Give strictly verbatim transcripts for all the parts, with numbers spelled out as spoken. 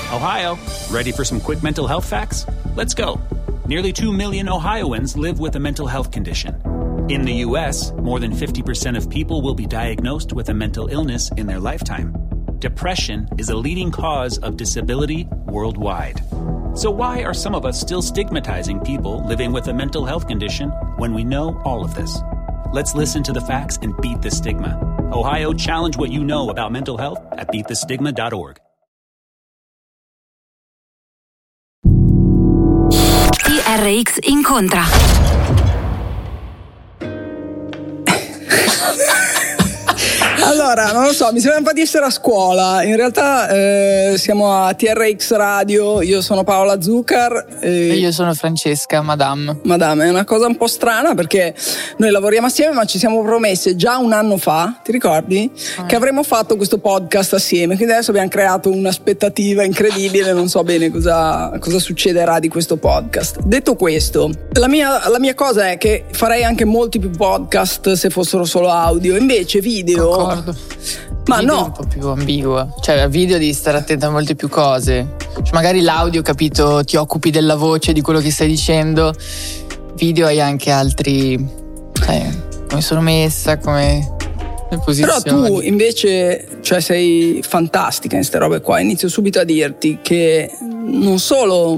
Ohio, ready for some quick mental health facts? Let's go. Nearly two million Ohioans live with a mental health condition. In the U S, more than fifty percent of people will be diagnosed with a mental illness in their lifetime. Depression is a leading cause of disability worldwide. So why are some of us still stigmatizing people living with a mental health condition when we know all of this? Let's listen to the facts and beat the stigma. Ohio, challenge what you know about mental health at beat the stigma dot org. T R X incontra. Allora, non lo so, mi sembra un po' di essere a scuola. In realtà eh, siamo a T R X Radio, io sono Paola Zuccar e io sono Francesca Madame. Madame, è una cosa un po' strana perché noi lavoriamo assieme, ma ci siamo promesse già un anno fa, ti ricordi? Ah. Che avremmo fatto questo podcast assieme, quindi adesso abbiamo creato un'aspettativa incredibile, non so bene cosa, cosa succederà di questo podcast. Detto questo, la mia, la mia cosa è che farei anche molti più podcast se fossero solo audio, invece video... Concordo. Ma video no, è un po' più ambiguo, cioè a video devi stare attento a molte più cose, cioè, magari l'audio, capito, ti occupi della voce, di quello che stai dicendo, video hai anche altri, cioè, come sono messa, come le posizioni. Però tu invece, cioè, sei fantastica in ste robe qua. Inizio subito a dirti che non solo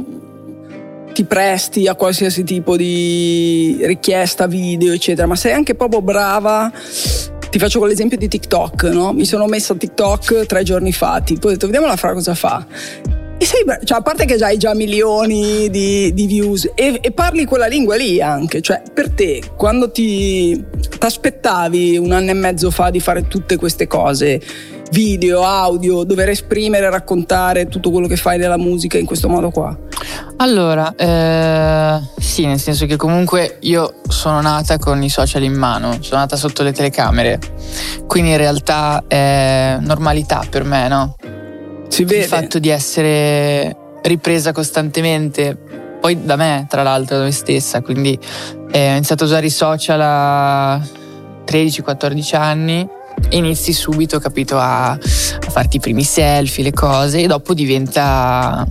ti presti a qualsiasi tipo di richiesta video eccetera, ma sei anche proprio brava. Ti faccio con l'esempio di TikTok, no? Mi sono messa a TikTok tre giorni fa, tipo ho detto vediamola fra cosa fa. E sei, cioè, a parte che già hai già milioni di, di views e, e parli quella lingua lì anche, cioè per te quando ti aspettavi un anno e mezzo fa di fare tutte queste cose, video, audio, dover esprimere, raccontare tutto quello che fai della musica in questo modo qua? Allora, eh, sì, nel senso che comunque io sono nata con i social in mano, sono nata sotto le telecamere, quindi in realtà è normalità per me, no? Si vede. Il fatto di essere ripresa costantemente, poi da me tra l'altro, da me stessa, quindi eh, ho iniziato a usare i social a tredici quattordici anni e inizi subito, capito, a, a farti i primi selfie, le cose, e dopo diventa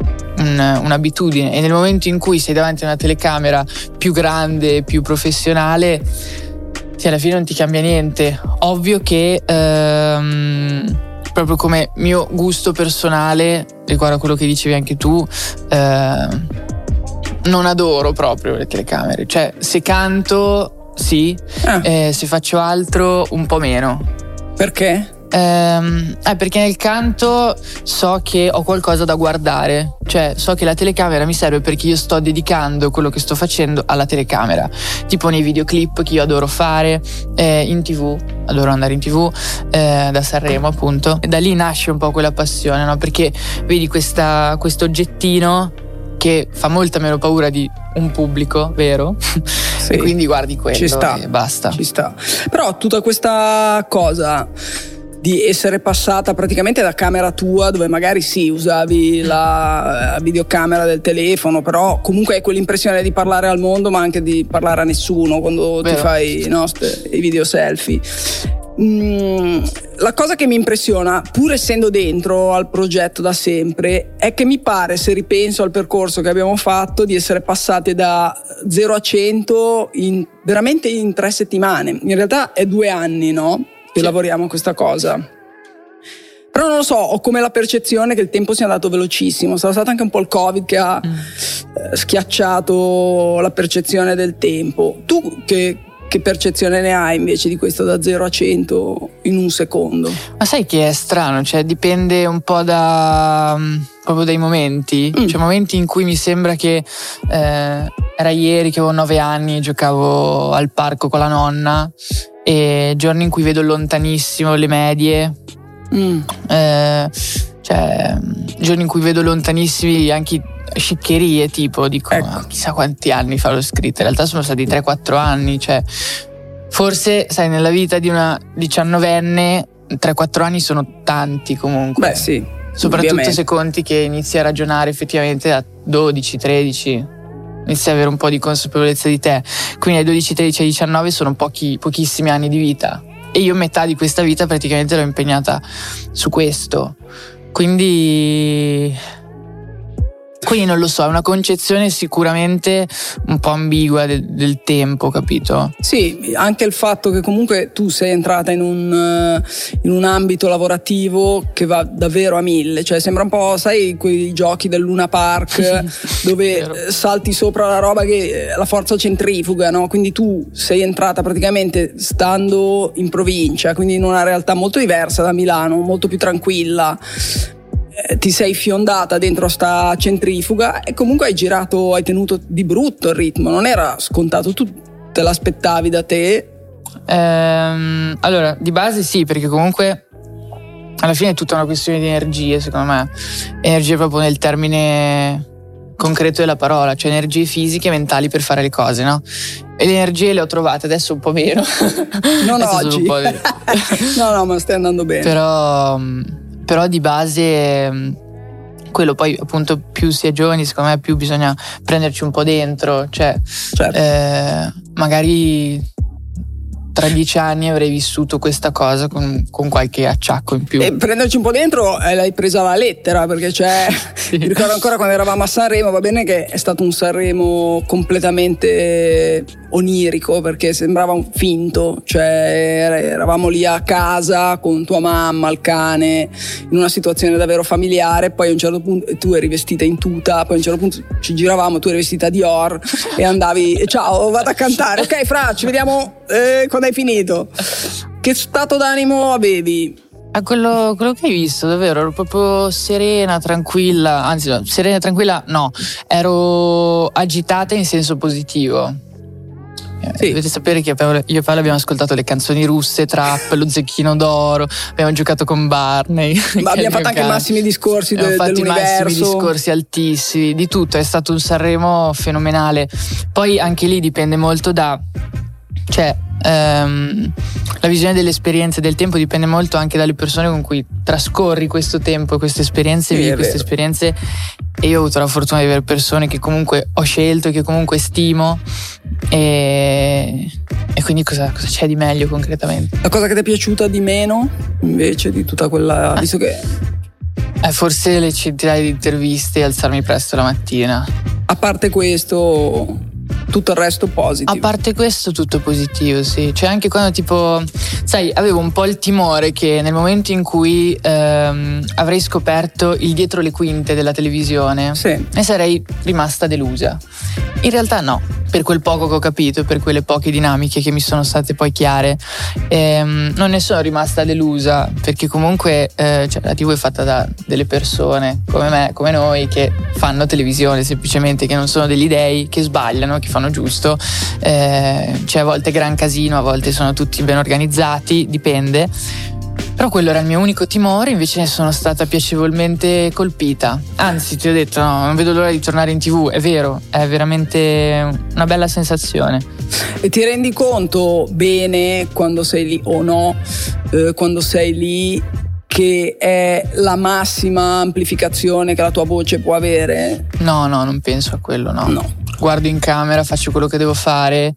un, un'abitudine, e nel momento in cui sei davanti a una telecamera più grande, più professionale, sì, alla fine non ti cambia niente. Ovvio che ehm, proprio come mio gusto personale, riguardo a quello che dicevi anche tu, eh, non adoro proprio le telecamere, cioè se canto sì, ah. eh, se faccio altro un po' meno. Perché? Ehm, eh, perché nel canto so che ho qualcosa da guardare, cioè so che la telecamera mi serve perché io sto dedicando quello che sto facendo alla telecamera, tipo nei videoclip che io adoro fare, eh, in tv, adoro andare in tv, eh, da Sanremo appunto, e da lì nasce un po' quella passione, no? Perché vedi questa, questo oggettino che fa molta meno paura di un pubblico vero, sì. E quindi guardi quello, ci sta, e basta. Ci sta. Però tutta questa cosa di essere passata praticamente da camera tua, dove magari sì usavi la videocamera del telefono, però comunque hai quell'impressione di parlare al mondo, ma anche di parlare a nessuno quando Vero. ti fai, no, i video selfie. Mm, la cosa che mi impressiona, pur essendo dentro al progetto da sempre, è che mi pare, se ripenso al percorso che abbiamo fatto, di essere passate da zero a cento in, veramente in tre settimane. In realtà è due anni, no? Che sì. lavoriamo a questa cosa. Però non lo so, ho come la percezione che il tempo sia andato velocissimo. Sarà stato anche un po' il Covid che ha mm. eh, schiacciato la percezione del tempo. Tu che, che percezione ne hai invece di questo da zero a cento in un secondo? Ma sai che è strano, cioè dipende un po' da proprio dai momenti. Mm. Cioè momenti in cui mi sembra che eh, era ieri che avevo nove anni, giocavo al parco con la nonna, e giorni in cui vedo lontanissimo le medie, mm. eh, cioè giorni in cui vedo lontanissimi anche sciccherie, tipo dico ecco. ah, chissà quanti anni fa l'ho scritta, in realtà sono stati tre quattro anni, cioè forse sai nella vita di una diciannovenne tre quattro anni sono tanti comunque. Beh sì, soprattutto ovviamente. Se conti che inizi a ragionare effettivamente a dodici tredici, inizi a avere un po' di consapevolezza di te, quindi ai dodici tredici ai diciannove sono pochi, pochissimi anni di vita, e io metà di questa vita praticamente l'ho impegnata su questo, Quindi Quindi non lo so, è una concezione sicuramente un po' ambigua del, del tempo, capito? Sì, anche il fatto che comunque tu sei entrata in un, in un ambito lavorativo che va davvero a mille, cioè sembra un po', sai, quei giochi del Luna Park dove salti sopra la roba che la forza centrifuga, no? Quindi tu sei entrata praticamente stando in provincia, quindi in una realtà molto diversa da Milano, molto più tranquilla. Ti sei fiondata dentro sta centrifuga e comunque hai girato, hai tenuto di brutto il ritmo, non era scontato, tu te l'aspettavi da te? Ehm, allora, di base sì, perché comunque alla fine è tutta una questione di energie, secondo me, energie proprio nel termine concreto della parola, cioè energie fisiche e mentali per fare le cose, no? E le energie le ho trovate, adesso un po' meno. Non oggi. Un po' no, no, ma stai andando bene. Però... Però di base quello poi appunto più si è giovani secondo me più bisogna prenderci un po' dentro, cioè certo. eh, magari tra dieci anni avrei vissuto questa cosa con, con qualche acciacco in più. E prenderci un po' dentro eh, l'hai presa alla lettera, perché c'è sì. Mi ricordo ancora quando eravamo a Sanremo, va bene che è stato un Sanremo completamente onirico perché sembrava un finto, cioè eravamo lì a casa con tua mamma, il cane, in una situazione davvero familiare, poi a un certo punto tu eri vestita in tuta, poi a un certo punto ci giravamo, tu eri vestita di Dior e andavi ciao vado a cantare, ok Fra ci vediamo eh, quando hai finito. Che stato d'animo avevi? A quello, quello che hai visto, davvero, ero proprio serena, tranquilla, anzi no, serena e tranquilla no, ero agitata in senso positivo. Sì. Dovete sapere che io e Paolo abbiamo ascoltato le canzoni russe, trap, lo Zecchino d'Oro, abbiamo giocato con Barney. Ma abbiamo fatto anche i massimi discorsi de- abbiamo fatto dell'universo. i massimi discorsi altissimi, di tutto, è stato un Sanremo fenomenale. Poi anche lì dipende molto da... cioè ehm, la visione delle esperienze del tempo dipende molto anche dalle persone con cui trascorri questo tempo e queste esperienze, sì, vivi queste esperienze, e io ho avuto la fortuna di avere persone che comunque ho scelto e che comunque stimo e, e quindi cosa, cosa c'è di meglio concretamente? La cosa che ti è piaciuta di meno invece di tutta quella, visto che eh, forse le centinaia di interviste e alzarmi presto la mattina. A parte questo tutto il resto positivo. A parte questo tutto positivo, sì. Cioè anche quando tipo, sai, avevo un po' il timore che nel momento in cui ehm, avrei scoperto il dietro le quinte della televisione, sì, ne sarei rimasta delusa. In realtà no, per quel poco che ho capito, per quelle poche dinamiche che mi sono state poi chiare, ehm, non ne sono rimasta delusa, perché comunque eh, cioè, la tivù è fatta da delle persone come me, come noi, che fanno televisione semplicemente, che non sono degli dei, che sbagliano, che fanno giusto, eh, c'è a volte gran casino, a volte sono tutti ben organizzati, dipende. Però quello era il mio unico timore, invece ne sono stata piacevolmente colpita. Anzi, ti ho detto, no, non vedo l'ora di tornare in tivù, è vero, è veramente una bella sensazione. E ti rendi conto bene quando sei lì o no, eh, quando sei lì, che è la massima amplificazione che la tua voce può avere? No, no, non penso a quello, no. No. Guardo in camera, faccio quello che devo fare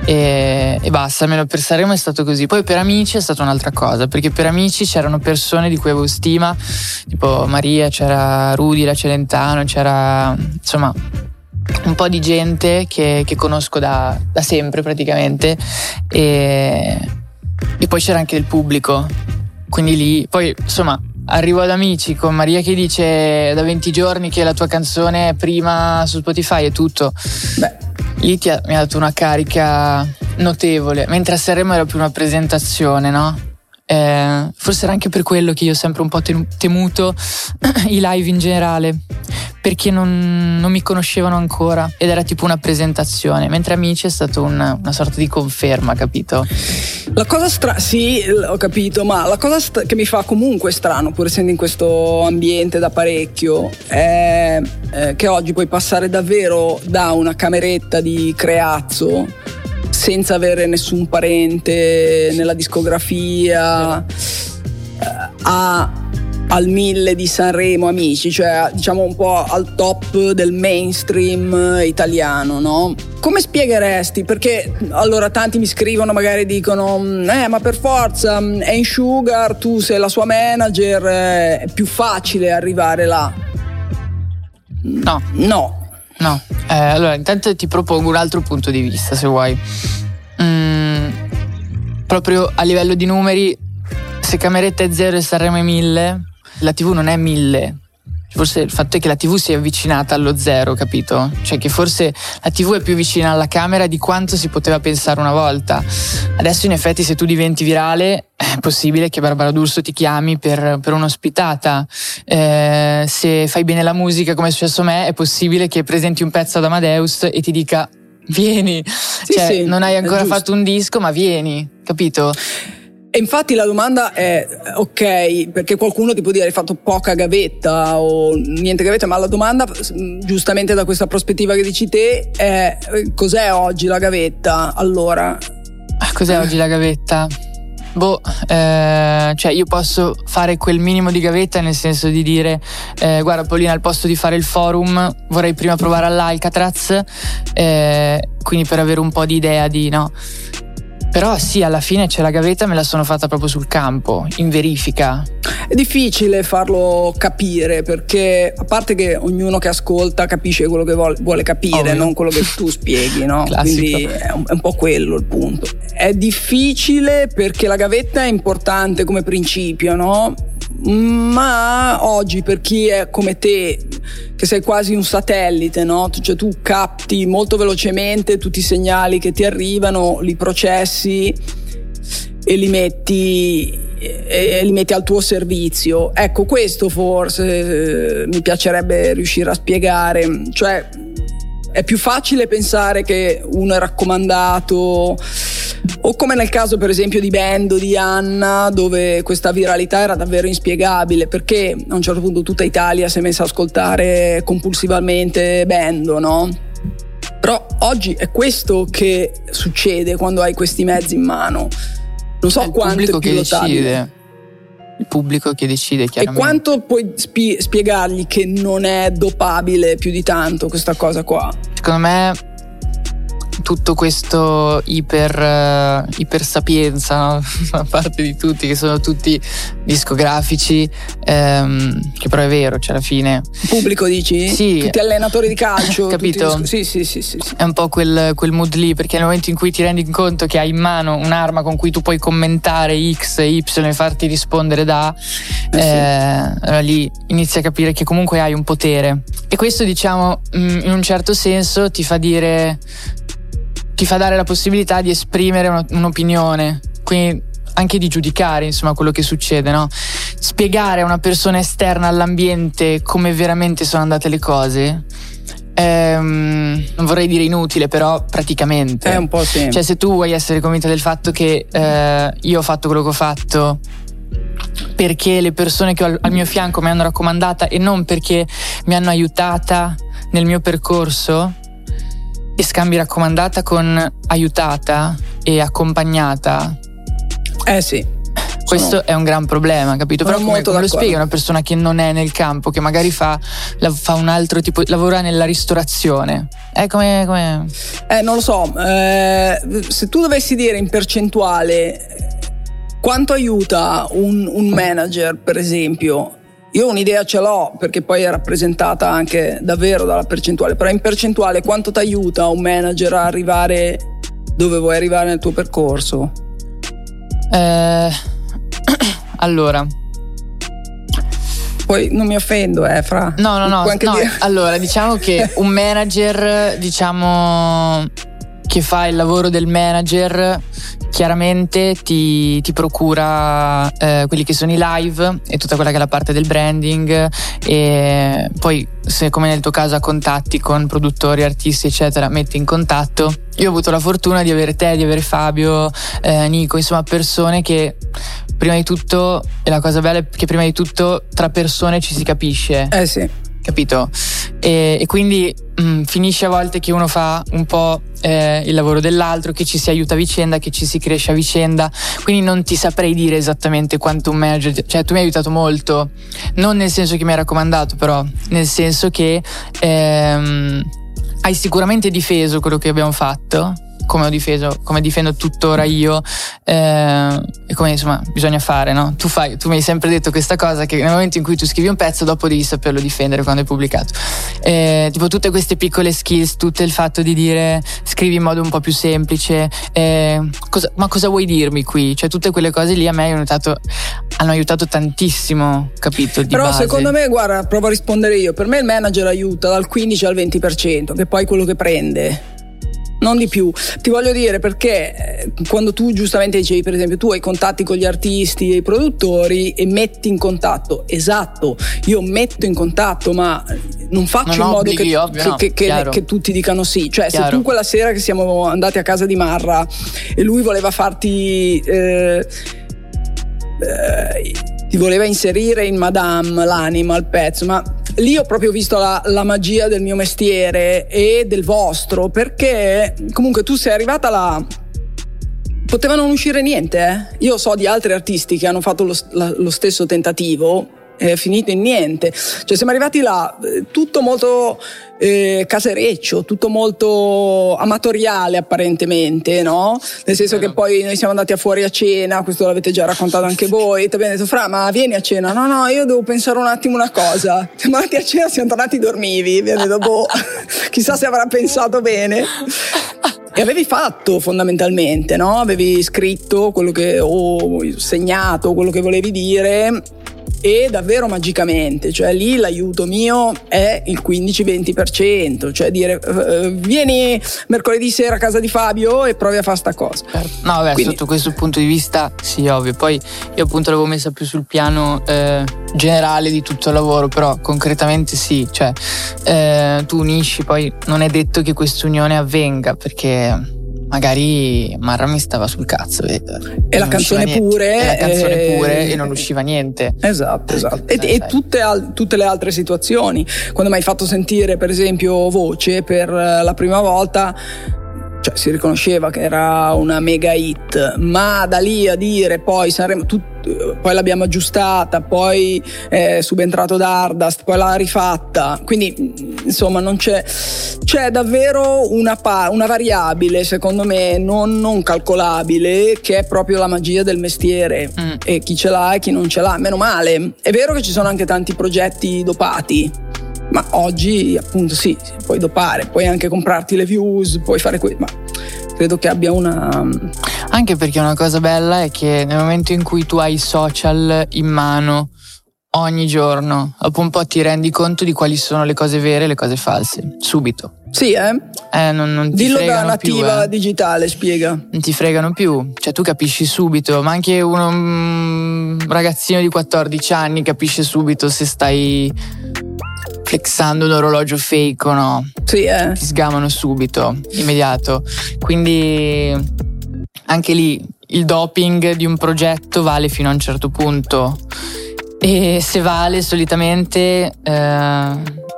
e, e basta. Almeno per Sanremo è stato così. Poi per Amici è stata un'altra cosa, perché per Amici c'erano persone di cui avevo stima, tipo Maria, c'era Rudy, la Celentano, c'era insomma un po' di gente che, che conosco da, da sempre praticamente, e, e poi c'era anche il pubblico, quindi lì poi insomma arrivo ad Amici con Maria che dice da venti giorni che la tua canzone è prima su Spotify e tutto. Beh, lì ti ha, mi ha dato una carica notevole, mentre a Sanremo era più una presentazione, no? Eh, forse era anche per quello che io ho sempre un po' temuto i live in generale, perché non, non mi conoscevano ancora ed era tipo una presentazione, mentre Amici è stato una, una sorta di conferma, capito? La cosa strana, sì, ho capito, ma la cosa st- che mi fa comunque strano, pur essendo in questo ambiente da parecchio, è eh, che oggi puoi passare davvero da una cameretta di Creazzo senza avere nessun parente nella discografia, eh, a al mille di Sanremo Amici, cioè diciamo un po' al top del mainstream italiano, no? Come spiegheresti? Perché allora tanti mi scrivono, magari dicono eh ma per forza è in Sugar, tu sei la sua manager, è più facile arrivare là. No. No. No. Eh, allora intanto ti propongo un altro punto di vista, se vuoi. Mm, proprio a livello di numeri, se Cameretta è zero e Sanremo è mille, la tivù non è mille. Forse il fatto è che la tivù si è avvicinata allo zero, capito? Cioè che forse la tivù è più vicina alla camera di quanto si poteva pensare una volta. Adesso in effetti se tu diventi virale è possibile che Barbara D'Urso ti chiami per, per un'ospitata. Eh, se fai bene la musica come è successo a me, è possibile che presenti un pezzo ad Amadeus e ti dica vieni. Sì, cioè sì, non hai ancora giusto. fatto un disco, ma vieni, capito? E infatti la domanda è ok, perché qualcuno ti può dire hai fatto poca gavetta o niente gavetta, ma la domanda giustamente da questa prospettiva che dici te è cos'è oggi la gavetta? Allora cos'è oggi la gavetta? Boh, eh, cioè io posso fare quel minimo di gavetta, nel senso di dire eh, guarda Paolina, al posto di fare il forum vorrei prima provare all'Alcatraz, eh, quindi per avere un po' di idea di no. Però sì, alla fine c'è la gavetta, me la sono fatta proprio sul campo, in verifica. È difficile farlo capire, perché a parte che ognuno che ascolta capisce quello che vuole, vuole capire, Ovvio. Non quello che tu spieghi, no? Quindi è un, è un po' quello il punto. È difficile perché la gavetta è importante come principio, no? Ma oggi per chi è come te, che sei quasi un satellite, no? Cioè tu capti molto velocemente tutti i segnali che ti arrivano, li processi e li metti e li metti al tuo servizio. Ecco, questo forse eh, mi piacerebbe riuscire a spiegare. Cioè è più facile pensare che uno è raccomandato, o come nel caso per esempio di Bendo di Anna, dove questa viralità era davvero inspiegabile, perché a un certo punto tutta Italia si è messa a ascoltare compulsivamente Bendo, no? Però oggi è questo che succede quando hai questi mezzi in mano. Non so è il quanto pubblico è che pilotabile. decide. Il pubblico che decide, E chiaramente. quanto puoi spie- spiegargli che non è dopabile più di tanto questa cosa qua? Secondo me tutto questo iper uh, iper sapienza, no? Da parte di tutti, che sono tutti discografici, ehm, che però è vero, cioè alla fine Pubblico dici? Sì. Tutti allenatori di calcio, Capito? tutti- sì, sì, sì, sì, sì. è un po' quel, quel mood lì, perché nel momento in cui ti rendi conto che hai in mano un'arma con cui tu puoi commentare X e Y e farti rispondere da Eh sì. eh, allora lì inizi a capire che comunque hai un potere, e questo diciamo mh, in un certo senso ti fa dire ti fa dare la possibilità di esprimere uno- un'opinione, quindi anche di giudicare insomma quello che succede, no? Spiegare a una persona esterna all'ambiente come veramente sono andate le cose, ehm, non vorrei dire inutile, però praticamente È un po' sì. cioè se tu vuoi essere convinta del fatto che eh, io ho fatto quello che ho fatto perché le persone che ho al, al mio fianco mi hanno raccomandata e non perché mi hanno aiutata nel mio percorso, e scambi raccomandata con aiutata e accompagnata, Eh sì. questo Sono- è un gran problema, capito? Sono Però come, molto come lo d'accordo. spieghi a una persona che non è nel campo, che magari fa, la- fa un altro tipo, lavora nella ristorazione, è come, come... Eh, non lo so, eh, se tu dovessi dire in percentuale quanto aiuta un, un manager, per esempio, io un'idea ce l'ho perché poi è rappresentata anche davvero dalla percentuale, però in percentuale quanto ti aiuta un manager a arrivare dove vuoi arrivare nel tuo percorso? Eh, allora Poi non mi offendo, eh, Fra. no no no, Puoi anche no dire- allora diciamo che un manager, diciamo, che fa il lavoro del manager, chiaramente ti, ti procura eh, quelli che sono i live e tutta quella che è la parte del branding, e poi se come nel tuo caso ha contatti con produttori, artisti eccetera, metti in contatto. Io ho avuto la fortuna di avere te, di avere Fabio, eh, Nico, insomma persone che prima di tutto, e la cosa bella è che prima di tutto tra persone ci si capisce, Eh sì. capito? E, e quindi mh, finisce a volte che uno fa un po' eh, il lavoro dell'altro, che ci si aiuta a vicenda, che ci si cresce a vicenda, quindi non ti saprei dire esattamente quanto un manager, cioè tu mi hai aiutato molto, non nel senso che mi hai raccomandato, però nel senso che ehm, hai sicuramente difeso quello che abbiamo fatto, come ho difeso, come difendo tuttora io, eh, e come insomma bisogna fare, no? Tu fai, tu mi hai sempre detto questa cosa, che nel momento in cui tu scrivi un pezzo dopo devi saperlo difendere quando è pubblicato, eh, tipo tutte queste piccole skills, tutto il fatto di dire scrivi in modo un po' più semplice, eh, cosa, ma cosa vuoi dirmi qui? Cioè tutte quelle cose lì a me hanno aiutato, hanno aiutato tantissimo, capito? Di Però base. secondo me, guarda, provo a rispondere io, per me il manager aiuta dal quindici al venti per cento, che poi è quello che prende, non di più. Ti voglio dire perché quando tu giustamente dicevi, per esempio, tu hai contatti con gli artisti e i produttori e metti in contatto, esatto, io metto in contatto, ma non faccio non in modo obblighi, che, ovvio, che, no, che, che, che tutti dicano sì. Cioè chiaro. Se tu quella sera che siamo andati a casa di Marra e lui voleva farti eh, eh, ti voleva inserire in Madame l'anima, il pezzo, ma lì ho proprio visto la, la magia del mio mestiere e del vostro, perché comunque tu sei arrivata là, poteva non uscire niente, eh? Io so di altri artisti che hanno fatto lo, la, lo stesso tentativo, è finito in niente. Cioè siamo arrivati là, tutto molto eh, casereccio, tutto molto amatoriale apparentemente, no? Nel senso che poi noi siamo andati a fuori a cena, questo l'avete già raccontato anche voi, ti abbiamo detto Fra, ma vieni a cena? No, no, io devo pensare un attimo una cosa. Siamo andati a cena, siamo tornati dormivi, abbiamo detto boh, chissà se avrà pensato bene. E avevi fatto fondamentalmente, no? Avevi scritto quello che, o segnato quello che volevi dire, e davvero magicamente, cioè lì l'aiuto mio è il quindici venti per cento, cioè dire uh, vieni mercoledì sera a casa di Fabio e provi a fare sta cosa. No vabbè, quindi, sotto questo punto di vista sì, ovvio. Poi io appunto l'avevo messa più sul piano eh, generale di tutto il lavoro, però concretamente sì, cioè eh, tu unisci, poi non è detto che questa unione avvenga, perché magari Marra mi stava sul cazzo e, e la canzone pure e la canzone e... pure e non usciva niente. Esatto, esatto. E, e tutte, al, tutte le altre situazioni, quando mi hai fatto sentire per esempio Voce per la prima volta, cioè si riconosceva che era una mega hit, ma da lì a dire poi Sanremo, tu, poi l'abbiamo aggiustata, poi è subentrato Dardust, poi l'ha rifatta, quindi insomma non c'è, c'è davvero una, pa- una variabile secondo me non, non calcolabile, che è proprio la magia del mestiere, mm. e chi ce l'ha e chi non ce l'ha, meno male. È vero che ci sono anche tanti progetti dopati, ma oggi appunto sì, puoi dopare, puoi anche comprarti le views, puoi fare questo, ma credo che abbia una... Anche perché una cosa bella è che nel momento in cui tu hai i social in mano ogni giorno, dopo un po' ti rendi conto di quali sono le cose vere e le cose false, subito. Sì, eh? Eh, non, non ti Dillo fregano da nativa più, eh. digitale, spiega. Non ti fregano più, cioè tu capisci subito, ma anche uno, un ragazzino di quattordici anni capisce subito se stai flexando un orologio fake o no. Sì, eh. Ti sgamano subito, immediato. Quindi anche lì il doping di un progetto vale fino a un certo punto, e se vale solitamente eh,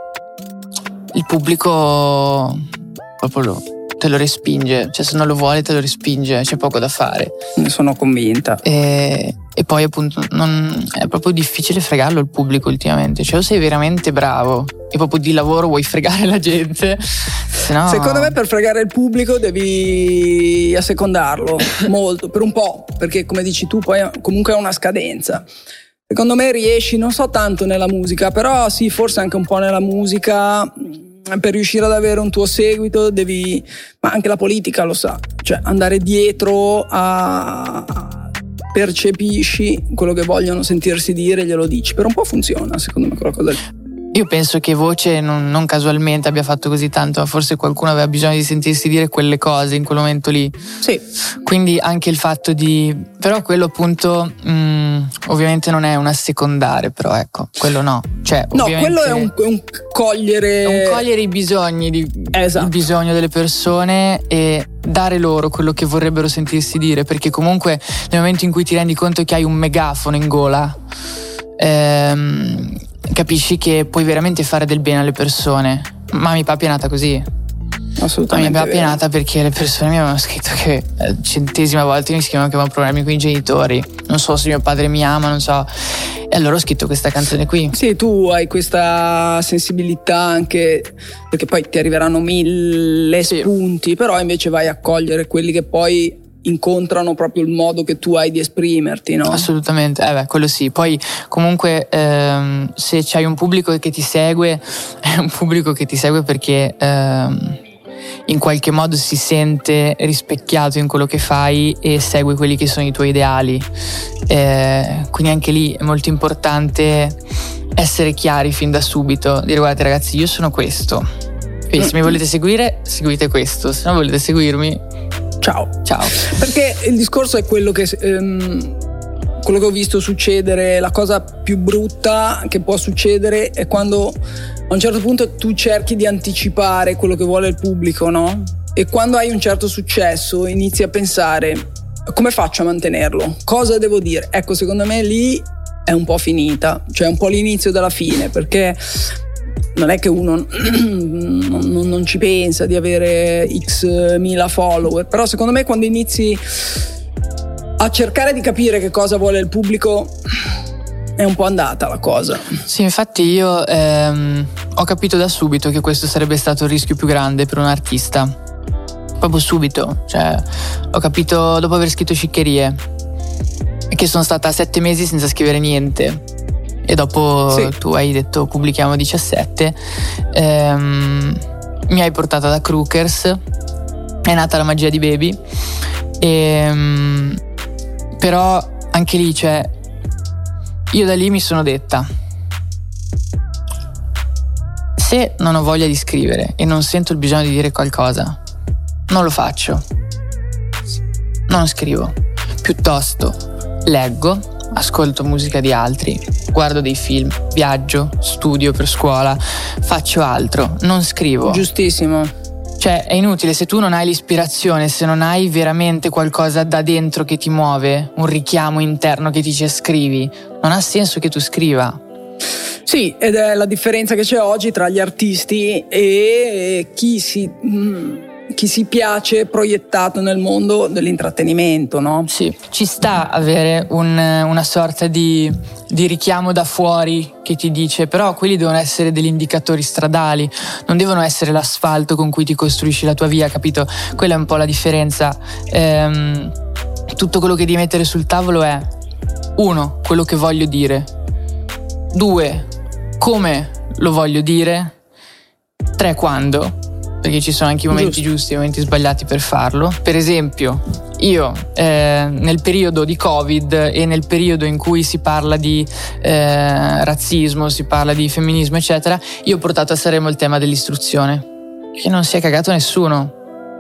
il pubblico proprio lo, te lo respinge, cioè se non lo vuole te lo respinge, c'è poco da fare. Ne sono convinta. E, e poi appunto non, è proprio difficile fregarlo il pubblico ultimamente, cioè o sei veramente bravo e proprio di lavoro vuoi fregare la gente, se no... Secondo me per fregare il pubblico devi assecondarlo molto, per un po', perché come dici tu poi comunque è una scadenza. Secondo me riesci, non so tanto nella musica, però sì, forse anche un po' nella musica, per riuscire ad avere un tuo seguito devi, ma anche la politica lo sa, cioè andare dietro a, percepisci quello che vogliono sentirsi dire e glielo dici. Per un po' funziona, secondo me, quella cosa lì. Io penso che Voce non, non casualmente abbia fatto così tanto, ma forse qualcuno aveva bisogno di sentirsi dire quelle cose in quel momento lì. Sì. Quindi anche il fatto di... Però quello appunto mh, ovviamente non è un assecondare, però ecco, quello no. Cioè, no, quello è un, è un cogliere... È un cogliere i bisogni, di, esatto. Il bisogno delle persone e dare loro quello che vorrebbero sentirsi dire, perché comunque nel momento in cui ti rendi conto che hai un megafono in gola... Ehm, capisci che puoi veramente fare del bene alle persone. Mamma e papà è nata così. Assolutamente. Mamma e papà è nata perché le persone mi avevano scritto che eh, centesima volta mi scrivono che avevo problemi con i genitori, non so se mio padre mi ama, non so, e allora ho scritto questa canzone qui. Sì, tu hai questa sensibilità anche, perché poi ti arriveranno mille Sì. spunti, però invece vai a cogliere quelli che poi incontrano proprio il modo che tu hai di esprimerti, no? Assolutamente, eh beh, quello sì. Poi comunque ehm, se c'hai un pubblico che ti segue, è un pubblico che ti segue perché ehm, in qualche modo si sente rispecchiato in quello che fai e segue quelli che sono i tuoi ideali. Eh, quindi anche lì è molto importante essere chiari fin da subito, dire guardate ragazzi, io sono questo, quindi se mi volete seguire seguite questo, se non volete seguirmi Ciao. ciao. Perché il discorso è quello che ehm, quello che ho visto succedere, la cosa più brutta che può succedere è quando a un certo punto tu cerchi di anticipare quello che vuole il pubblico, no? E quando hai un certo successo inizi a pensare come faccio a mantenerlo? Cosa devo dire? Ecco, secondo me lì è un po' finita, cioè un po' l'inizio della fine, perché non è che uno non, non ci pensa di avere x mila follower, però secondo me quando inizi a cercare di capire che cosa vuole il pubblico è un po' andata la cosa. Sì, infatti io ehm, ho capito da subito che questo sarebbe stato il rischio più grande per un artista, proprio subito, cioè ho capito dopo aver scritto Sciccherie, che sono stata sette mesi senza scrivere niente e dopo sì. tu hai detto pubblichiamo diciassette, ehm, mi hai portata da Crookers, è nata la magia di Baby, e, però anche lì, cioè io da lì mi sono detta, se non ho voglia di scrivere e non sento il bisogno di dire qualcosa, non lo faccio, non scrivo, piuttosto leggo, ascolto musica di altri, guardo dei film, viaggio, studio per scuola, faccio altro, non scrivo. Giustissimo. Cioè è inutile, se tu non hai l'ispirazione, se non hai veramente qualcosa da dentro che ti muove, un richiamo interno che ti dice scrivi, non ha senso che tu scriva. Sì, ed è la differenza che c'è oggi tra gli artisti e chi si, chi si piace proiettato nel mondo dell'intrattenimento, no? Sì, ci sta avere un, una sorta di, di richiamo da fuori che ti dice, però quelli devono essere degli indicatori stradali, non devono essere l'asfalto con cui ti costruisci la tua via, capito? Quella è un po' la differenza. Ehm, tutto quello che devi mettere sul tavolo è uno, quello che voglio dire, due, come lo voglio dire, tre, quando, perché ci sono anche i momenti Giusto. giusti e i momenti sbagliati per farlo. Per esempio, io eh, nel periodo di Covid e nel periodo in cui si parla di eh, razzismo, si parla di femminismo, eccetera, io ho portato a Sanremo il tema dell'istruzione, che non si è cagato nessuno.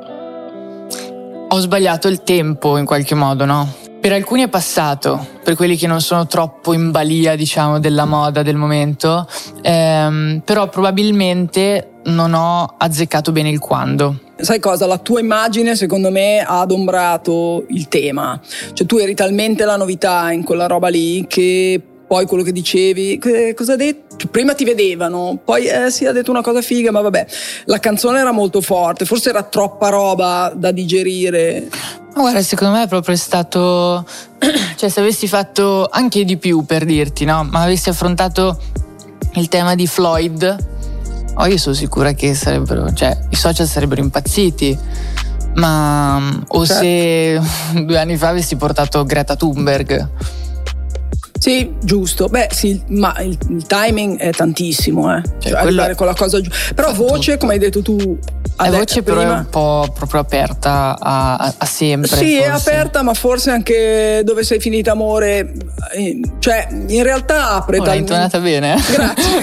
Ho sbagliato il tempo in qualche modo, no? Per alcuni è passato, per quelli che non sono troppo in balia, diciamo, della moda del momento, ehm, però probabilmente non ho azzeccato bene il quando. Sai cosa? La tua immagine secondo me ha adombrato il tema, cioè tu eri talmente la novità in quella roba lì che poi quello che dicevi, che, cosa ha detto? Prima ti vedevano, poi eh sì, ha detto una cosa figa, ma vabbè, la canzone era molto forte, forse era troppa roba da digerire. Ma guarda, secondo me è proprio stato, cioè se avessi fatto anche di più, per dirti, no? Ma avessi affrontato il tema di Floyd, oh, io sono sicura che sarebbero, cioè i social sarebbero impazziti. Ma o certo. Se due anni fa avessi portato Greta Thunberg. Sì, giusto. Beh, sì, ma il, il timing è tantissimo, eh. Cioè, quello- arrivare con la cosa giusta. Però voce, tutto. come hai detto tu, La ade- voce però è prima- un po' proprio aperta a, a, a sempre. Sì, è forse. aperta, ma forse anche dove sei finita, amore. eh, Cioè, in realtà apre Oh, l'hai talmente- intonata bene. eh? Grazie.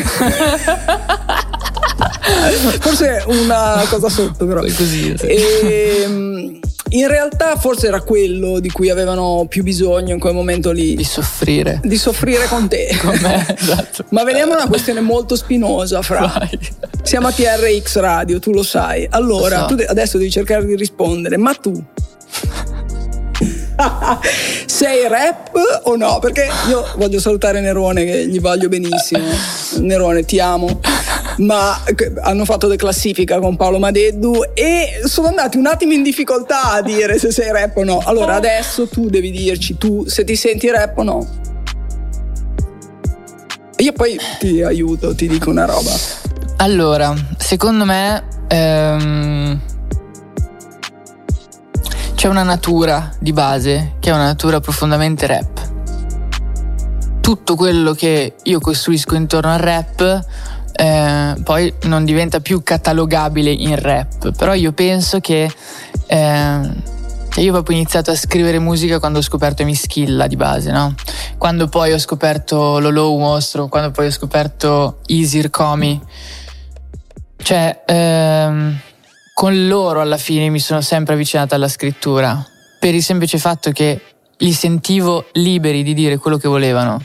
Forse una cosa sotto, però. Poi così, sì. E, in realtà forse era quello di cui avevano più bisogno in quel momento lì, Di soffrire. di soffrire con te. Con me, esatto. Ma veniamo a una questione molto spinosa, Fra. Vai. Siamo a T R X Radio, tu lo sai. Allora, Lo so. tu de- adesso devi cercare di rispondere, ma tu Sei rap o no? Perché io voglio salutare Nerone, che gli voglio benissimo. Nerone, ti amo. Ma hanno fatto le classifica con Paolo Madeddu e sono andati un attimo in difficoltà a dire se sei rap o no. Allora adesso tu devi dirci tu se ti senti rap o no. Io poi ti aiuto, ti dico una roba. Allora, secondo me ehm, c'è una natura di base che è una natura profondamente rap. Tutto quello che io costruisco intorno al rap eh, poi non diventa più catalogabile in rap, però io penso che eh, io ho proprio iniziato a scrivere musica quando ho scoperto Emischilla di base, no? Quando poi ho scoperto Lolo Mostro, quando poi ho scoperto Easy Comi, cioè ehm, con loro alla fine mi sono sempre avvicinata alla scrittura per il semplice fatto che li sentivo liberi di dire quello che volevano.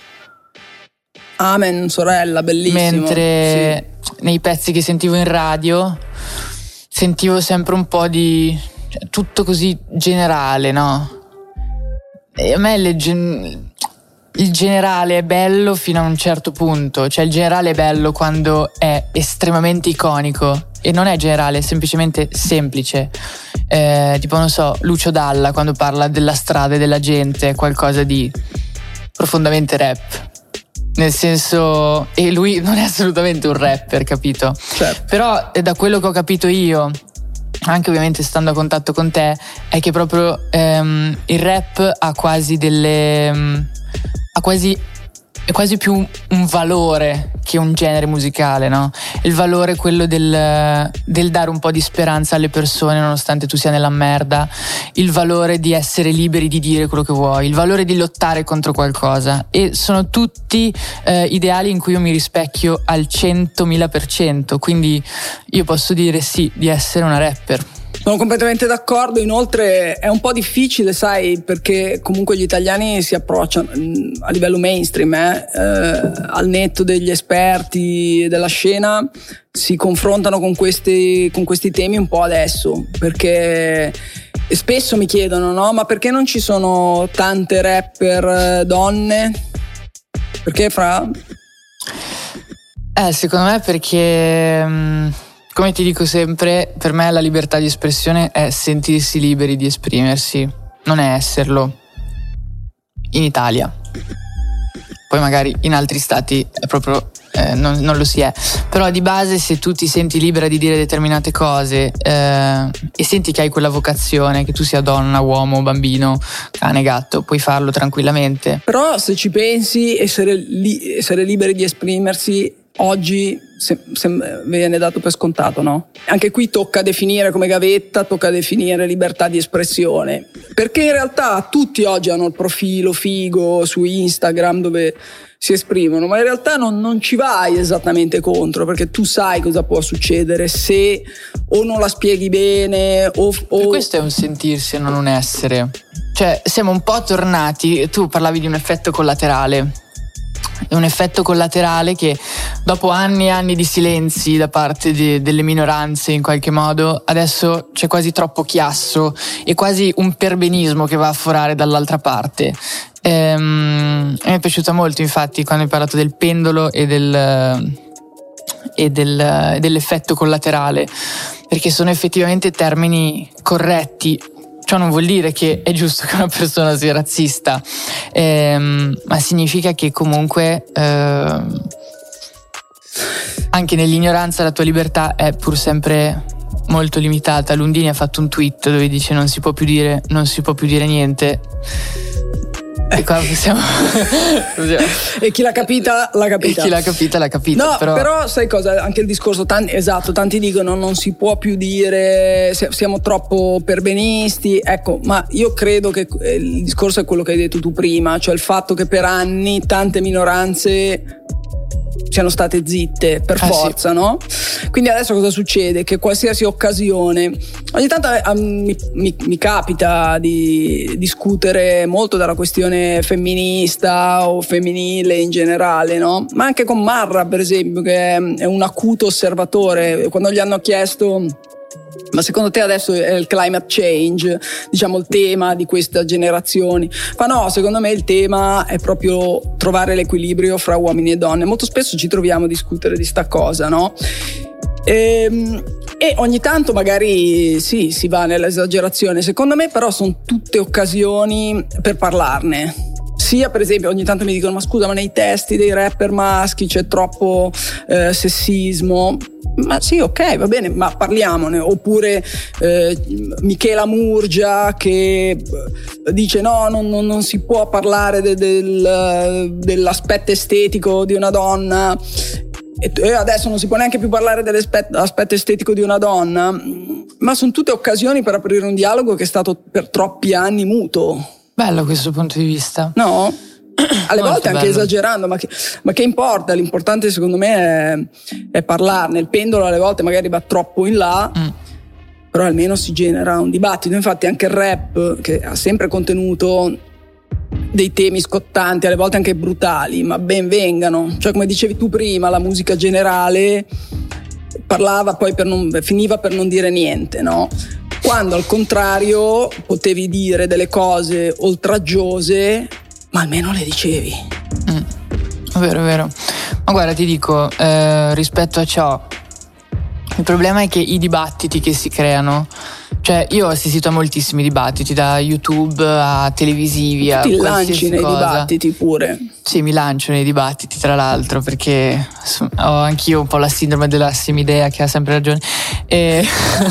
Amen, sorella, bellissimo. Mentre sì, nei pezzi che sentivo in radio sentivo sempre un po' di, cioè, tutto così generale, no? E a me le gen- il generale è bello fino a un certo punto, cioè il generale è bello quando è estremamente iconico e non è generale, è semplicemente semplice. Eh, tipo non so, Lucio Dalla quando parla della strada e della gente è qualcosa di profondamente rap. Nel senso, e lui non è assolutamente un rapper, capito? Certo. Però da quello che ho capito io, anche ovviamente stando a contatto con te, è che proprio ehm, il rap ha quasi delle um, ha quasi è quasi più un valore che un genere musicale, no? Il valore è quello del, del dare un po' di speranza alle persone nonostante tu sia nella merda, il valore di essere liberi di dire quello che vuoi, il valore di lottare contro qualcosa, e sono tutti eh, ideali in cui io mi rispecchio al centomila per cento, quindi io posso dire sì di essere una rapper. Sono completamente d'accordo, inoltre è un po' difficile, sai, perché comunque gli italiani si approcciano a livello mainstream, eh, eh, al netto degli esperti della scena, si confrontano con questi, con questi temi un po' adesso, perché spesso mi chiedono, no, ma perché non ci sono tante rapper donne? Perché, Fra? Eh, secondo me perché... Mh... Come ti dico sempre, per me la libertà di espressione è sentirsi liberi di esprimersi, non è esserlo. In Italia. Poi magari in altri stati è proprio eh, non, non lo si è. Però di base, se tu ti senti libera di dire determinate cose eh, e senti che hai quella vocazione, che tu sia donna, uomo, bambino, cane, gatto, puoi farlo tranquillamente. Però se ci pensi, essere, li- essere liberi di esprimersi oggi se, se viene dato per scontato, no? Anche qui tocca definire come gavetta, tocca definire libertà di espressione, perché in realtà tutti oggi hanno il profilo figo su Instagram dove si esprimono, ma in realtà non, non ci vai esattamente contro, perché tu sai cosa può succedere se o non la spieghi bene o, o... Questo è un sentirsi e non un essere, cioè siamo un po' tornati. Tu parlavi di un effetto collaterale. È un effetto collaterale che dopo anni e anni di silenzi da parte di, delle minoranze, in qualche modo adesso c'è quasi troppo chiasso e quasi un perbenismo che va a forare dall'altra parte. Ehm, mi è piaciuto molto infatti quando hai parlato del pendolo e del e del, dell'effetto collaterale, perché sono effettivamente termini corretti. Ciò non vuol dire che è giusto che una persona sia razzista, ehm, ma significa che comunque ehm, anche nell'ignoranza la tua libertà è pur sempre molto limitata. Lundini ha fatto un tweet dove dice non si può più dire, non si può più dire niente. E qua possiamo... e chi l'ha capita l'ha capita e chi l'ha capita l'ha capita no però... però sai cosa, anche il discorso tanti, esatto, tanti dicono non si può più dire, siamo troppo perbenisti, ecco, ma io credo che il discorso è quello che hai detto tu prima, cioè il fatto che per anni tante minoranze siano state zitte per forza, ah, sì. No? Quindi adesso cosa succede? Che qualsiasi occasione, ogni tanto eh, mi, mi, mi capita di discutere molto della questione femminista o femminile in generale, no? Ma anche con Marra, per esempio, che è un acuto osservatore. Quando gli hanno chiesto Ma secondo te adesso è il climate change, diciamo, il tema di queste generazioni? Ma no, secondo me il tema è proprio trovare l'equilibrio fra uomini e donne. Molto spesso ci troviamo a discutere di sta cosa, no? E, e ogni tanto magari sì, si va nell'esagerazione. Secondo me però sono tutte occasioni per parlarne. Sia per esempio ogni tanto mi dicono: ma scusa, ma nei testi dei rapper maschi c'è troppo eh, sessismo. Ma sì, ok, va bene, ma parliamone. Oppure eh, Michela Murgia che dice no, non, non, non si può parlare de, del, dell'aspetto estetico di una donna, e adesso non si può neanche più parlare dell'aspetto estetico di una donna. Ma sono tutte occasioni per aprire un dialogo che è stato per troppi anni muto. Bello questo punto di vista. No? Alle Molto volte anche bello. esagerando, ma che, ma che importa? L'importante secondo me è, è parlarne. Il pendolo alle volte magari va troppo in là, mm. però almeno si genera un dibattito. Infatti anche il rap, che ha sempre contenuto dei temi scottanti, alle volte anche brutali, ma ben vengano. Cioè, come dicevi tu prima, la musica generale parlava poi per non, finiva per non dire niente, no? Quando al contrario potevi dire delle cose oltraggiose, ma almeno le dicevi. Mm. È vero, è vero. Ma guarda, ti dico, eh, rispetto a ciò, il problema è che i dibattiti che si creano, cioè io ho assistito a moltissimi dibattiti, da YouTube a televisivi, a ti qualsiasi lanci nei cosa. dibattiti pure. Sì, mi lancio nei dibattiti, tra l'altro, perché ho anch'io un po' la sindrome della semidea che ha sempre ragione. E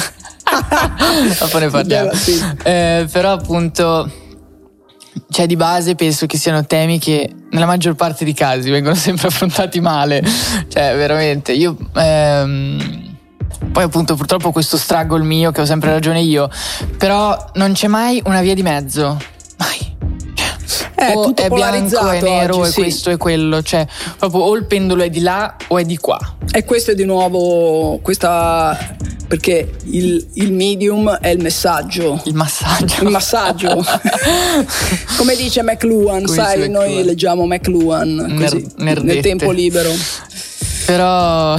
dopo ne parliamo. Sì. Eh, però appunto, cioè, di base penso che siano temi che nella maggior parte dei casi vengono sempre affrontati male. Cioè, veramente, io ehm, poi appunto purtroppo questo struggle mio, che ho sempre ragione io, però non c'è mai una via di mezzo, mai. È o tutto è bianco, è nero, oggi, è sì. questo e quello, cioè proprio o il pendolo è di là o è di qua. E questo è di nuovo questa, perché il, il medium è il messaggio, Il massaggio. il massaggio. Come dice McLuhan, Come sai, dice noi McLuhan. leggiamo McLuhan così, Ner- nerdette. nel tempo libero. Però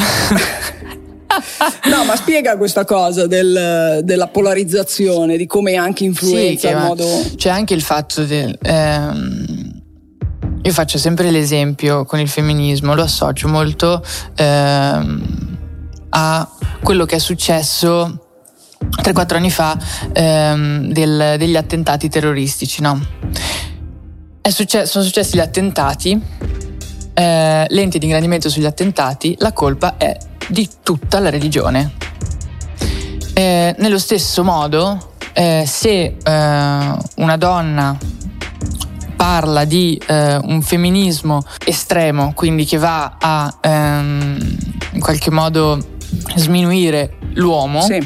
No, ma spiega questa cosa del, della polarizzazione, di come anche influenza sì, il ma modo. c'è anche il fatto del ehm, io faccio sempre l'esempio con il femminismo, lo associo molto ehm, a quello che è successo tre quattro anni fa, ehm, del, degli attentati terroristici, no? È successo, sono successi gli attentati, eh, lenti di ingrandimento sugli attentati, la colpa è di tutta la religione. Eh, nello stesso modo, eh, se eh, una donna parla di eh, un femminismo estremo, quindi che va a ehm, in qualche modo sminuire l'uomo, Sì.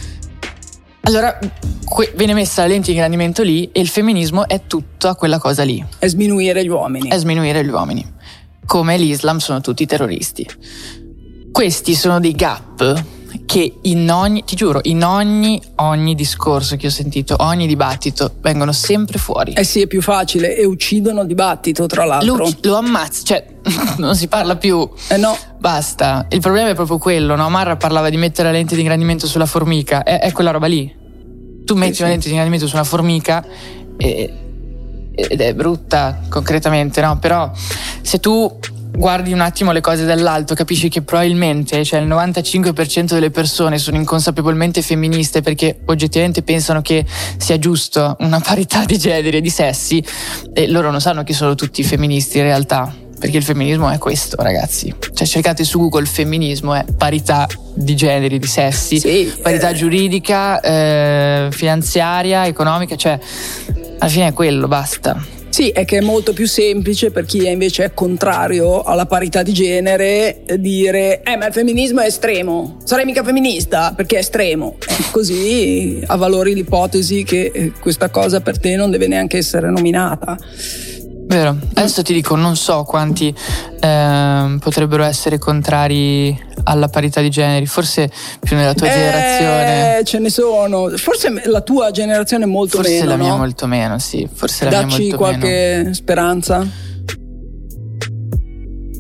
allora que- viene messa la lente di ingrandimento lì e il femminismo è tutta quella cosa lì, È sminuire gli uomini. è sminuire gli uomini, come l'Islam sono tutti terroristi. Questi sono dei gap che in ogni, ti giuro, in ogni ogni discorso che ho sentito, ogni dibattito, vengono sempre fuori. Eh sì, è più facile, e uccidono il dibattito, tra l'altro. Lo, lo ammazzi, cioè non si parla più. Eh no. Basta. Il problema è proprio quello, no? Marra parlava di mettere la lente di ingrandimento sulla formica, è, è quella roba lì. Tu metti sì. una lente di ingrandimento su una formica e, ed è brutta concretamente, no? Però se tu guardi un attimo le cose dall'alto, capisci che probabilmente, cioè, il novantacinque per cento delle persone sono inconsapevolmente femministe perché oggettivamente pensano che sia giusto una parità di generi e di sessi, e loro non sanno che sono tutti femministi in realtà, perché il femminismo è questo, ragazzi. Cioè, cercate su Google, femminismo è parità di generi, di sessi, Sì, parità eh. giuridica, eh, finanziaria, economica, cioè alla fine è quello, basta. Sì, è che è molto più semplice per chi invece è contrario alla parità di genere dire eh ma il femminismo è estremo, sarei mica femminista perché è estremo. E così avvalori l'ipotesi che questa cosa per te non deve neanche essere nominata. Vero. Adesso ti dico, non so quanti ehm, potrebbero essere contrari alla parità di generi, forse più nella tua eh, generazione. Ce ne sono, forse la tua generazione è molto Forse meno, la mia no? molto meno, sì, forse la Dacci mia molto qualche meno. speranza.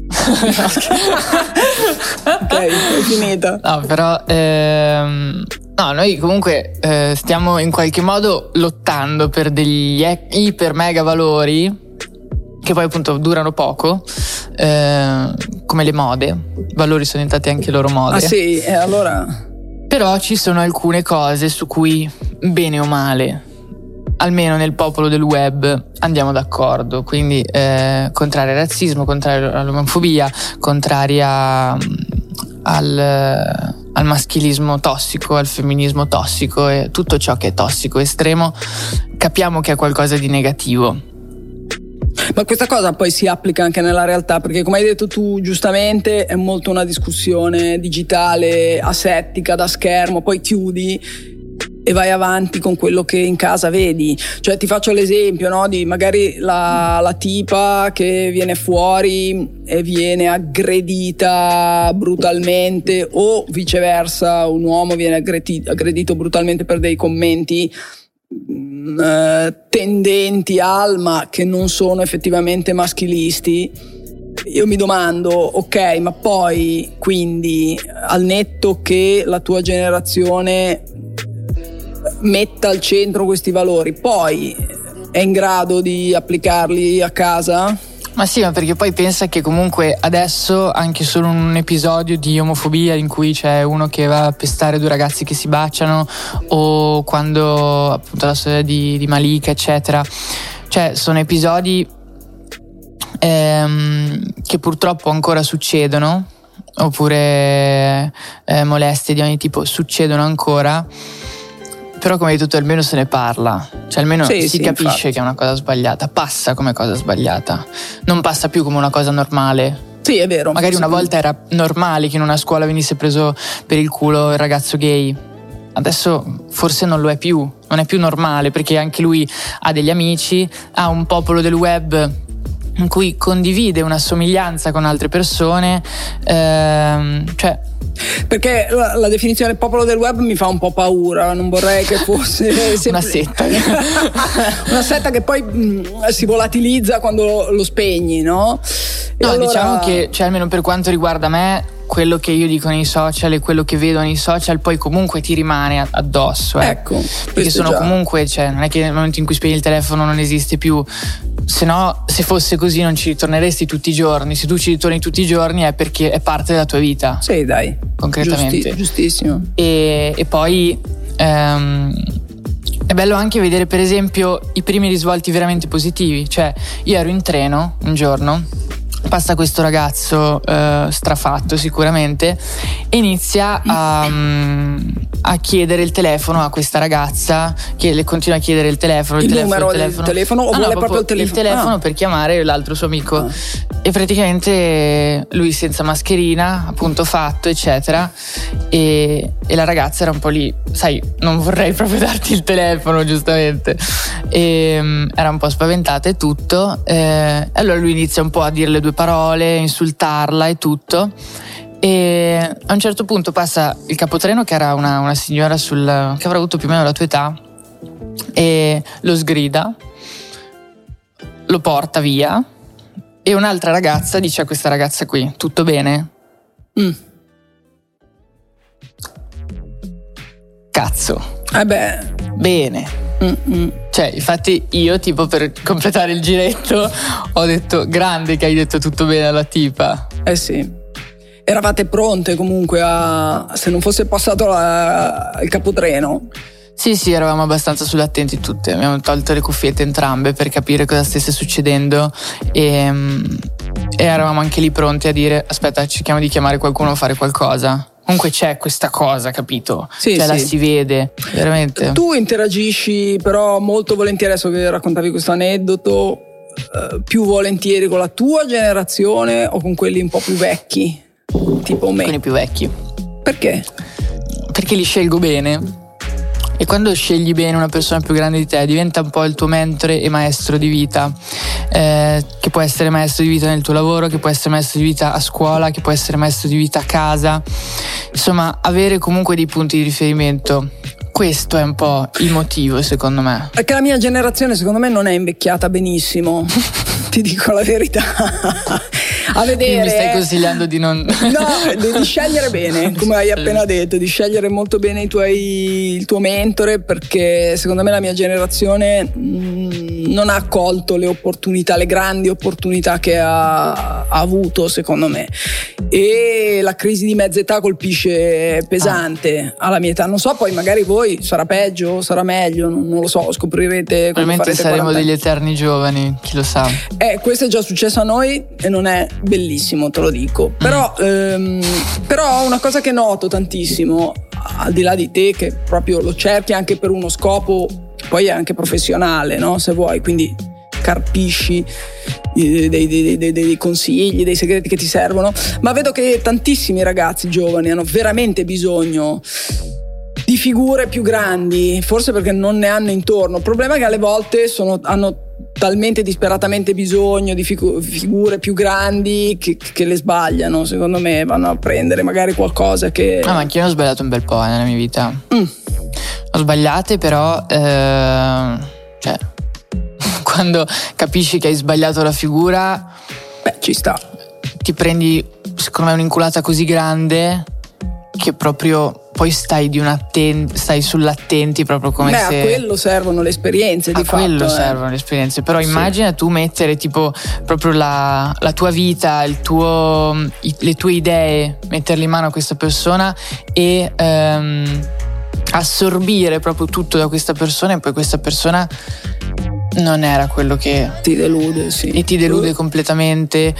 Ok, è finita. No, però ehm, No, noi comunque eh, stiamo in qualche modo lottando per degli iper mega valori che poi appunto durano poco, eh, come le mode. I valori sono diventati anche loro mode. Ah sì, e allora? Però ci sono alcune cose su cui, bene o male, almeno nel popolo del web andiamo d'accordo. Quindi eh, contrari al razzismo, contrari all'omofobia, contrari a, al, al maschilismo tossico, al femminismo tossico e tutto ciò che è tossico, estremo, capiamo che è qualcosa di negativo. Ma questa cosa poi si applica anche nella realtà, perché come hai detto tu giustamente è molto una discussione digitale, asettica, da schermo, poi chiudi e vai avanti con quello che in casa vedi. Cioè ti faccio l'esempio, no, di magari la, la tipa che viene fuori e viene aggredita brutalmente, o viceversa un uomo viene aggredito, aggredito brutalmente per dei commenti Uh, tendenti al ma che non sono effettivamente maschilisti. Io mi domando, ok, ma poi quindi al netto che la tua generazione metta al centro questi valori, poi è in grado di applicarli a casa? Ma sì, ma perché poi pensa che comunque adesso anche solo un episodio di omofobia in cui c'è uno che va a pestare due ragazzi che si baciano, o quando appunto la storia di, di Malika eccetera, cioè sono episodi ehm, che purtroppo ancora succedono, oppure eh, molestie di ogni tipo succedono ancora. Però come hai detto tu, almeno se ne parla, cioè almeno sì, si sì, capisce infatti. che è una cosa sbagliata, passa come cosa sbagliata, non passa più come una cosa normale. Sì, è vero. Magari una volta era normale che in una scuola venisse preso per il culo il ragazzo gay, adesso forse non lo è più, non è più normale, perché anche lui ha degli amici, ha un popolo del web in cui condivide una somiglianza con altre persone, ehm, cioè perché la, la definizione popolo del web mi fa un po' paura, non vorrei che fosse una setta una setta che poi mh, si volatilizza quando lo, lo spegni, no? E no, allora... diciamo che, cioè, almeno per quanto riguarda me, quello che io dico nei social e quello che vedo nei social poi comunque ti rimane addosso, eh. ecco, perché sono già. comunque, cioè non è che nel momento in cui spegni il telefono non esiste più, se no, se fosse così non ci ritorneresti tutti i giorni. Se tu ci ritorni tutti i giorni è perché è parte della tua vita. Sì, dai, concretamente. Giusti, giustissimo. E, e poi ehm, è bello anche vedere per esempio i primi risvolti veramente positivi. Cioè io ero in treno un giorno, passa questo ragazzo eh, strafatto sicuramente e inizia a, um, a chiedere il telefono a questa ragazza, che le continua a chiedere il telefono, il, il telefono, numero il telefono. del telefono o ah, vuole no, proprio il telefono? Il telefono ah. per chiamare l'altro suo amico. Ah. E praticamente lui senza mascherina, appunto fatto eccetera, e, e la ragazza era un po' lì, sai, non vorrei proprio darti il telefono giustamente, e um, era un po' spaventata e tutto, eh, allora lui inizia un po' a dire le due parole, insultarla e tutto, e a un certo punto passa il capotreno che era una, una signora sul, che avrà avuto più o meno la tua età, e lo sgrida, lo porta via. E un'altra ragazza dice a questa ragazza qui: tutto bene? Mm. Cazzo. Eh beh. Bene. Mm-mm. Cioè, infatti io tipo per completare il giretto ho detto: grande che hai detto tutto bene alla tipa. Eh sì. Eravate pronte comunque a, se non fosse passato la, il capotreno? Sì, sì, eravamo abbastanza sull'attenti tutte. Abbiamo tolto le cuffiette entrambe per capire cosa stesse succedendo e, e eravamo anche lì pronti a dire: aspetta, cerchiamo di chiamare qualcuno a fare qualcosa. Comunque c'è questa cosa, capito? Sì, cioè sì. la si vede, veramente. Tu interagisci però molto volentieri, adesso che raccontavi questo aneddoto, eh, più volentieri con la tua generazione o con quelli un po' più vecchi, tipo me? Con i più vecchi. Perché? Perché li scelgo bene. E quando scegli bene una persona più grande di te diventa un po' il tuo mentore e maestro di vita, eh, che può essere maestro di vita nel tuo lavoro, che può essere maestro di vita a scuola, che può essere maestro di vita a casa. Insomma, avere comunque dei punti di riferimento. Questo è un po' il motivo, secondo me. Perché la mia generazione secondo me non è invecchiata benissimo. Ti dico la verità. a vedere. Mi stai consigliando di non no, devi scegliere bene, come hai appena detto, di scegliere molto bene i tuoi, il tuo mentore, perché secondo me la mia generazione mh, non ha accolto le opportunità, le grandi opportunità che ha, ha avuto, secondo me, e la crisi di mezza età colpisce pesante alla mia età. Non so, poi magari voi sarà peggio, sarà meglio, non, non lo so, scoprirete. Probabilmente saremo quaranta degli eterni giovani, chi lo sa. Eh, questo è già successo a noi e non è bellissimo, te lo dico. Però, mm. ehm, però una cosa che noto tantissimo, al di là di te, che proprio lo cerchi anche per uno scopo, poi è anche professionale, no? Se vuoi, quindi carpisci dei, dei, dei, dei, dei consigli, dei segreti che ti servono, ma vedo che tantissimi ragazzi giovani hanno veramente bisogno di figure più grandi, forse perché non ne hanno intorno. Il problema è che alle volte sono, hanno talmente disperatamente bisogno di figu- figure più grandi che, che le sbagliano. Secondo me vanno a prendere magari qualcosa che... No, ma anch'io ne ho sbagliato un bel po' nella mia vita. Mm. Ho sbagliate, però eh, cioè quando capisci che hai sbagliato la figura, beh, ci sta. Ti prendi, secondo me, un'inculata così grande che proprio poi stai di un atten- stai sull'attenti, proprio come Beh, se a quello servono le esperienze, a di fatto. A quello eh. servono le esperienze. Però sì. Immagina tu mettere tipo proprio la, la tua vita, il tuo, i, le tue idee, metterle in mano a questa persona e ehm, assorbire proprio tutto da questa persona, e poi questa persona non era quello che ti delude, sì. E ti delude completamente,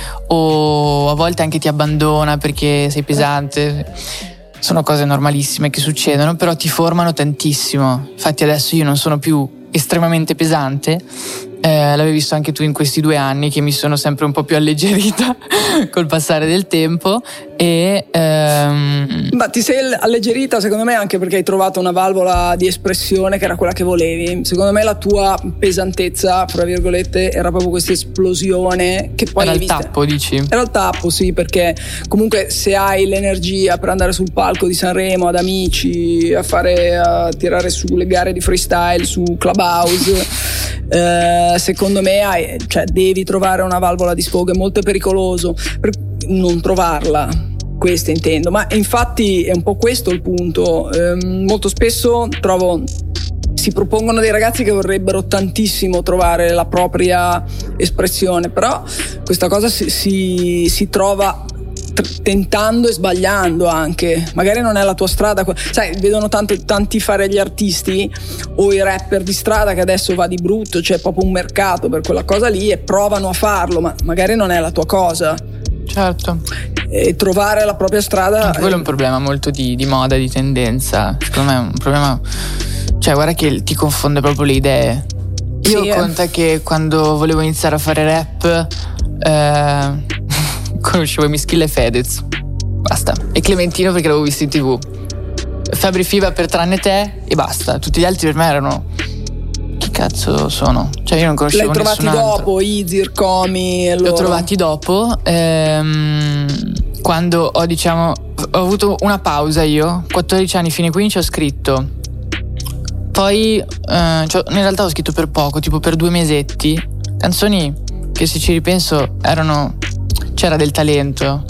o a volte anche ti abbandona perché sei pesante. Sono cose normalissime che succedono, però ti formano tantissimo. Infatti adesso io non sono più estremamente pesante, eh, l'avevi visto anche tu in questi due anni che mi sono sempre un po' più alleggerita col passare del tempo e ehm... ma ti sei alleggerita secondo me anche perché hai trovato una valvola di espressione che era quella che volevi. Secondo me la tua pesantezza, fra virgolette, era proprio questa esplosione che poi era il vista... tappo, dici? Era il tappo, sì, perché comunque se hai l'energia per andare sul palco di Sanremo ad amici, a fare a tirare su le gare di freestyle su Clubhouse, eh, secondo me hai, cioè, devi trovare una valvola di sfogo. È molto pericoloso per non trovarla, questo intendo. Ma infatti è un po' questo il punto. Eh, molto spesso trovo si propongono dei ragazzi che vorrebbero tantissimo trovare la propria espressione, però questa cosa si, si, si trova t- tentando e sbagliando anche. Magari non è la tua strada, sai, vedono tanto, tanti fare gli artisti o i rapper di strada che adesso va di brutto, c'è proprio un mercato per quella cosa lì e provano a farlo, ma magari non è la tua cosa. Certo. E trovare la propria strada. Anche quello è un problema molto di, di moda, di tendenza. Secondo me è un problema. Cioè, guarda che ti confonde proprio le idee. Io sì, conta eh. che quando volevo iniziare a fare rap eh, conoscevo Mischilla e Fedez. Basta. E Clementino perché l'avevo visto in tv. Fabri Fiva per Tranne Te e basta. Tutti gli altri per me erano. Che cazzo sono? Cioè io non conoscevo nessun altro. L'hai trovati dopo, Izir, Comi e loro. Li ho trovati dopo ehm, quando ho diciamo ho avuto una pausa io, quattordici anni, fine quindici ho scritto. Poi eh, cioè, in realtà ho scritto per poco, tipo per due mesetti, canzoni che se ci ripenso erano, c'era del talento.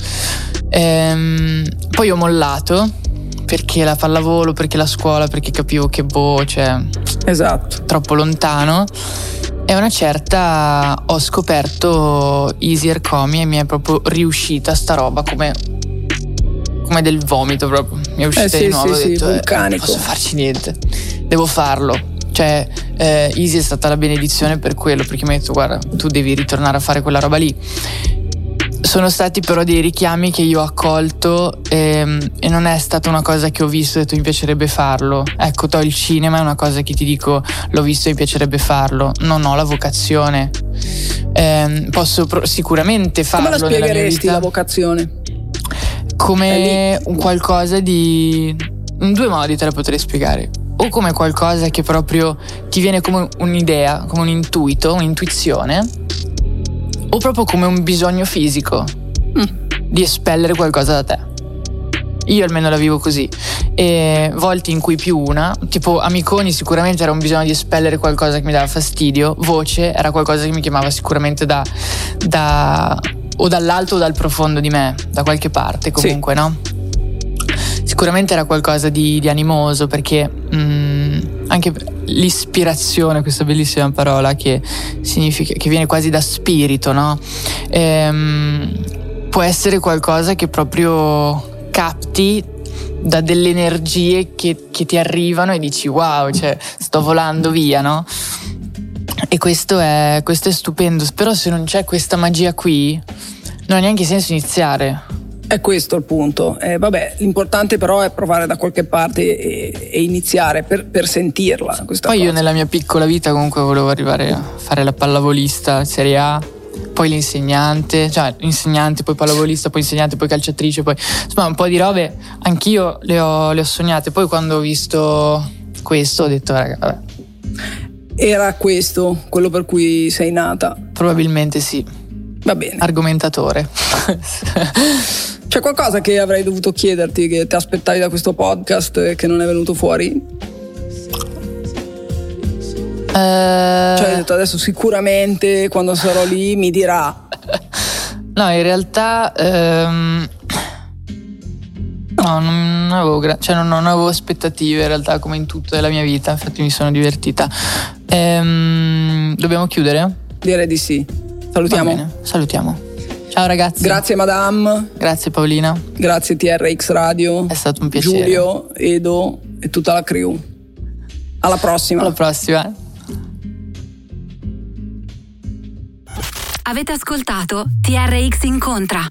Ehm, poi ho mollato perché la pallavolo, perché la scuola, perché capivo che boh, cioè esatto, troppo lontano. E a una certa ho scoperto Easy Air Comi e mi è proprio riuscita sta roba come come del vomito, proprio mi è uscita eh sì, di nuovo. sì, ho detto sì, eh, vulcanico. non posso farci niente, devo farlo. Cioè eh, Easy è stata la benedizione per quello, perché mi ha detto guarda, tu devi ritornare a fare quella roba lì. Sono stati però dei richiami che io ho accolto ehm, e non è stata una cosa che ho visto e ho detto mi piacerebbe farlo. Ecco, to il cinema è una cosa che ti dico l'ho visto e mi piacerebbe farlo. Non ho la vocazione. Ehm, posso pro- sicuramente farlo. Come la spiegheresti nella mia vita, la vocazione? Come un qualcosa di... in due modi te la potrei spiegare. O come qualcosa che proprio ti viene come un'idea, come un intuito, un'intuizione, o proprio come un bisogno fisico mm. di espellere qualcosa da te. Io almeno la vivo così. E volte in cui più una, tipo Amiconi sicuramente era un bisogno di espellere qualcosa che mi dava fastidio, Voce era qualcosa che mi chiamava sicuramente da, da o dall'alto o dal profondo di me, da qualche parte comunque, sì. No? Sicuramente era qualcosa di, di animoso, perché mh, anche l'ispirazione, questa bellissima parola che significa, che viene quasi da spirito, no? Ehm, può essere qualcosa che proprio capti da delle energie che, che ti arrivano e dici wow, cioè sto volando via, no? E questo è, questo è stupendo. Però se non c'è questa magia qui non ha neanche senso iniziare. È questo il punto. Eh, vabbè, l'importante però è provare da qualche parte e, e iniziare per, per sentirla questa Poi cosa. Io nella mia piccola vita comunque volevo arrivare a fare la pallavolista Serie A, poi l'insegnante, cioè insegnante, poi pallavolista, poi insegnante, poi calciatrice, poi insomma un po' di robe anch'io le ho, le ho sognate. Poi quando ho visto questo ho detto raga, vabbè. Era questo quello per cui sei nata? Probabilmente sì. Va bene. Argomentatore. C'è qualcosa che avrei dovuto chiederti, che ti aspettavi da questo podcast e che non è venuto fuori? Uh... Cioè hai detto adesso sicuramente quando sarò lì mi dirà. No, in realtà um... no, non avevo, gra- cioè non, non avevo aspettative in realtà, come in tutto della mia vita. Infatti mi sono divertita. Ehm, dobbiamo chiudere? Direi di sì. Salutiamo. Va bene, salutiamo. Ciao ragazzi. Grazie Madame. Grazie Paolina. Grazie T R X Radio. È stato un piacere. Giulio, Edo e tutta la crew. Alla prossima. Alla prossima. Avete ascoltato T R X Incontra.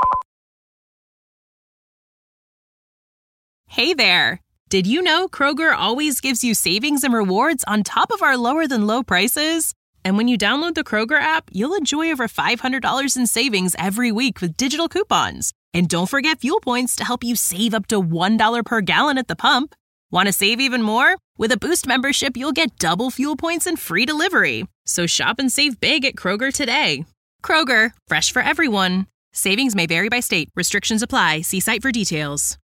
Hey there. Did you know Kroger always gives you savings and rewards on top of our lower than low prices? And when you download the Kroger app, you'll enjoy over five hundred dollars in savings every week with digital coupons. And don't forget fuel points to help you save up to one dollar per gallon at the pump. Want to save even more? With a Boost membership, you'll get double fuel points and free delivery. So shop and save big at Kroger today. Kroger, fresh for everyone. Savings may vary by state. Restrictions apply. See site for details.